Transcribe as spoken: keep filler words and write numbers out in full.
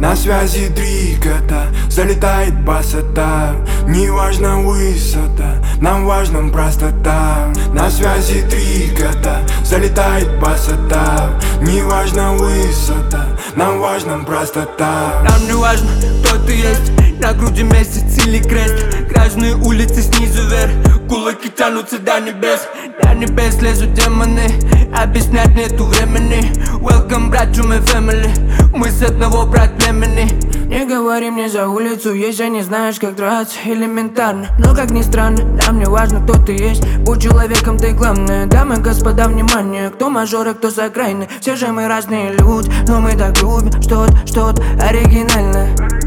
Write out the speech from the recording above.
На связи три кота, залетает басота. Не важна высота, нам важна простота. На связи три кота, залетает басота. Не важна высота, нам важна простота. Нам не важно, кто ты есть, на груди месяц или крест. Грязные улицы снизу вверх, кулаки тянутся до небес. До небес лезут демоны, объяснять нету времени. Welcome, брат, to my family, мы с одного брат племени. Не говори мне за улицу, если не знаешь, как драться. Элементарно, но как ни странно, нам не важно, кто ты есть. Будь человеком, ты главное. Дамы и господа, внимание, кто мажор, а кто с окраины. Все же мы разные люди, но мы так любим что-то, что-то оригинальное.